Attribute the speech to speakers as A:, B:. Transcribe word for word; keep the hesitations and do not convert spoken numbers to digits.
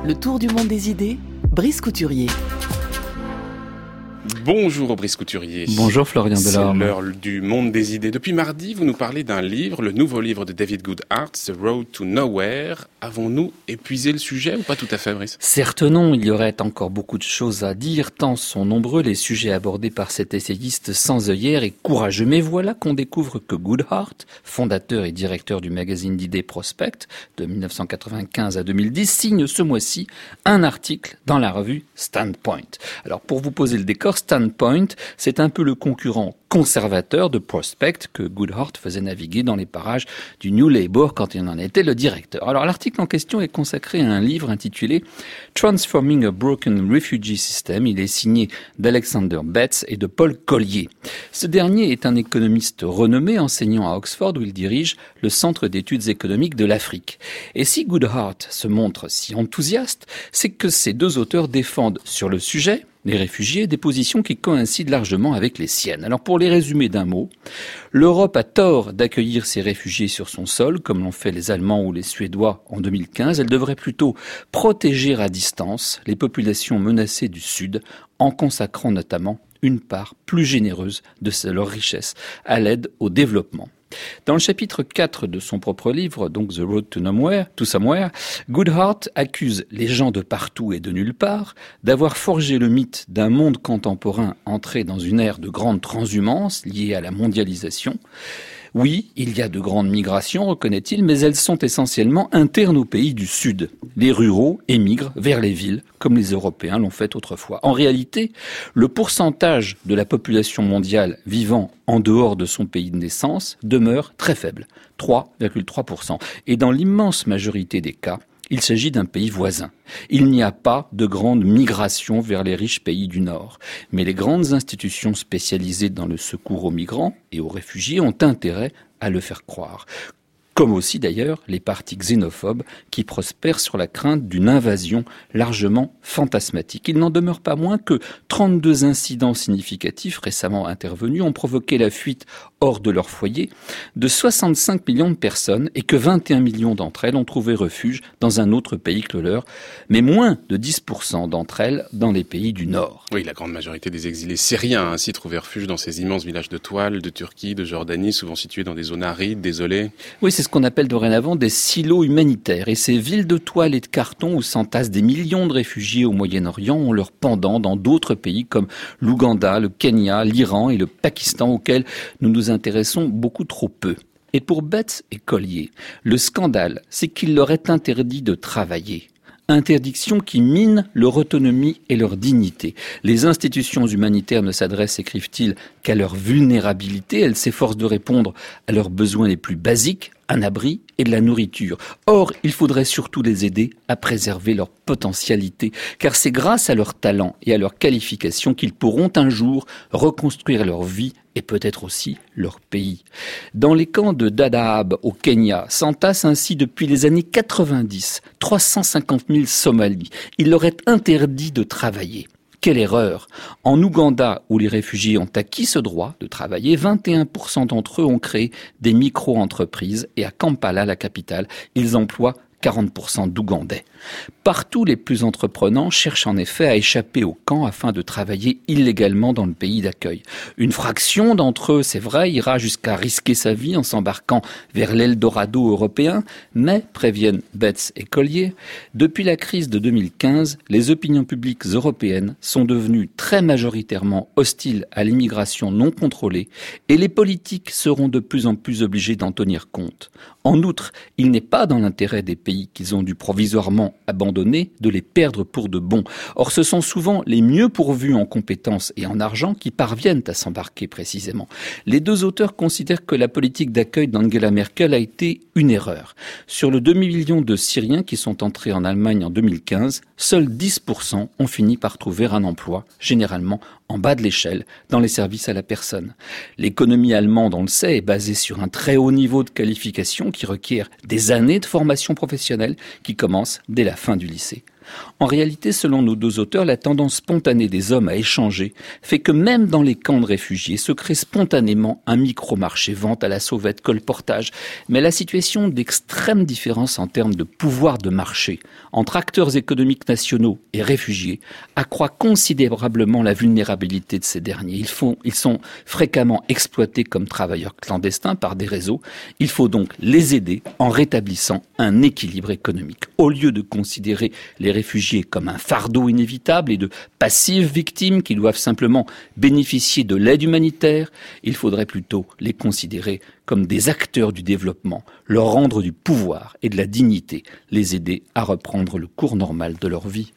A: Le tour du monde des idées, Brice Couturier.
B: Bonjour Brice Couturier.
C: Bonjour Florian Delorme.
B: C'est l'heure du monde des idées. Depuis mardi, vous nous parlez d'un livre, le nouveau livre de David Goodhart, The Road to Nowhere. Avons-nous épuisé le sujet ou pas tout à fait, Brice ?
C: Certes non, il y aurait encore beaucoup de choses à dire, tant sont nombreux les sujets abordés par cet essayiste sans œillère et courageux. Mais voilà qu'on découvre que Goodhart, fondateur et directeur du magazine d'idées Prospect, de dix-neuf cent quatre-vingt-quinze à deux mille dix, signe ce mois-ci un article dans la revue Standpoint. Alors pour vous poser le décor, Standpoint, c'est un peu le concurrent conservateur de Prospect que Goodhart faisait naviguer dans les parages du New Labour quand il en était le directeur. Alors l'article en question est consacré à un livre intitulé Transforming a Broken Refugee System. Il est signé d'Alexander Betts et de Paul Collier. Ce dernier est un économiste renommé enseignant à Oxford où il dirige le Centre d'études économiques de l'Afrique. Et si Goodhart se montre si enthousiaste, c'est que ces deux auteurs défendent sur le sujet les réfugiés, des positions qui coïncident largement avec les siennes. Alors pour les résumer d'un mot, l'Europe a tort d'accueillir ces réfugiés sur son sol, comme l'ont fait les Allemands ou les Suédois en deux mille quinze. Elle devrait plutôt protéger à distance les populations menacées du Sud, en consacrant notamment une part plus généreuse de leur richesse à l'aide au développement. Dans le chapitre quatre de son propre livre, donc The Road to Nowhere, to Somewhere, Goodhart accuse les gens de partout et de nulle part d'avoir forgé le mythe d'un monde contemporain entré dans une ère de grande transhumance liée à la mondialisation. Oui, il y a de grandes migrations, reconnaît-il, mais elles sont essentiellement internes aux pays du Sud. Les ruraux émigrent vers les villes, comme les Européens l'ont fait autrefois. En réalité, le pourcentage de la population mondiale vivant en dehors de son pays de naissance demeure très faible, trois virgule trois pour cent. Et dans l'immense majorité des cas, il s'agit d'un pays voisin. Il n'y a pas de grande migration vers les riches pays du Nord. Mais les grandes institutions spécialisées dans le secours aux migrants et aux réfugiés ont intérêt à le faire croire. Comme aussi d'ailleurs les partis xénophobes qui prospèrent sur la crainte d'une invasion largement fantasmatique. Il n'en demeure pas moins que trente-deux incidents significatifs récemment intervenus ont provoqué la fuite hors de leur foyer de soixante-cinq millions de personnes et que vingt et un millions d'entre elles ont trouvé refuge dans un autre pays que le leur, mais moins de dix pour cent d'entre elles dans les pays du Nord.
B: Oui, la grande majorité des exilés syriens a ainsi trouvé refuge dans ces immenses villages de toile, de Turquie, de Jordanie, souvent situés dans des zones arides, désolées.
C: Oui, c'est ce qu'on appelle dorénavant des silos humanitaires. Et ces villes de toile et de carton où s'entassent des millions de réfugiés au Moyen-Orient ont leur pendant dans d'autres pays comme l'Ouganda, le Kenya, l'Iran et le Pakistan auxquels nous nous intéressons beaucoup trop peu. Et pour Betts et Collier, le scandale, c'est qu'il leur est interdit de travailler. Interdiction qui mine leur autonomie et leur dignité. Les institutions humanitaires ne s'adressent, écrivent-ils, qu'à leur vulnérabilité. Elles s'efforcent de répondre à leurs besoins les plus basiques, un abri et de la nourriture. Or, il faudrait surtout les aider à préserver leur potentialité, car c'est grâce à leur talent et à leur qualification qu'ils pourront un jour reconstruire leur vie et peut-être aussi leur pays. Dans les camps de Dadaab au Kenya, s'entassent ainsi depuis les années quatre-vingt-dix trois cent cinquante mille Somalis. Il leur est interdit de travailler. Quelle erreur! En Ouganda, où les réfugiés ont acquis ce droit de travailler, vingt et un pour cent d'entre eux ont créé des micro-entreprises et à Kampala, la capitale, ils emploient quarante pour cent d'Ougandais. Partout, les plus entreprenants cherchent en effet à échapper au camp afin de travailler illégalement dans le pays d'accueil. Une fraction d'entre eux, c'est vrai, ira jusqu'à risquer sa vie en s'embarquant vers l'Eldorado européen, mais, préviennent Betts et Collier, depuis la crise de deux mille quinze, les opinions publiques européennes sont devenues très majoritairement hostiles à l'immigration non contrôlée et les politiques seront de plus en plus obligés d'en tenir compte. En outre, il n'est pas dans l'intérêt des pays qu'ils ont dû provisoirement abandonner de les perdre pour de bon. Or, ce sont souvent les mieux pourvus en compétences et en argent qui parviennent à s'embarquer précisément. Les deux auteurs considèrent que la politique d'accueil d'Angela Merkel a été une erreur. Sur le demi-million de Syriens qui sont entrés en Allemagne en deux mille quinze, seuls dix pour cent ont fini par trouver un emploi, généralement en bas de l'échelle, dans les services à la personne. L'économie allemande, on le sait, est basée sur un très haut niveau de qualification qui requiert des années de formation professionnelle qui commencent dès la fin du lycée. En réalité, selon nos deux auteurs, la tendance spontanée des hommes à échanger fait que même dans les camps de réfugiés se crée spontanément un micro-marché, vente à la sauvette, colportage. Mais la situation d'extrême différence en termes de pouvoir de marché entre acteurs économiques nationaux et réfugiés accroît considérablement la vulnérabilité de ces derniers. Ils, font, ils sont fréquemment exploités comme travailleurs clandestins par des réseaux. Il faut donc les aider en rétablissant un équilibre économique. Au lieu de considérer les réfugiés comme un fardeau inévitable et de passives victimes qui doivent simplement bénéficier de l'aide humanitaire, il faudrait plutôt les considérer comme des acteurs du développement, leur rendre du pouvoir et de la dignité, les aider à reprendre le cours normal de leur vie.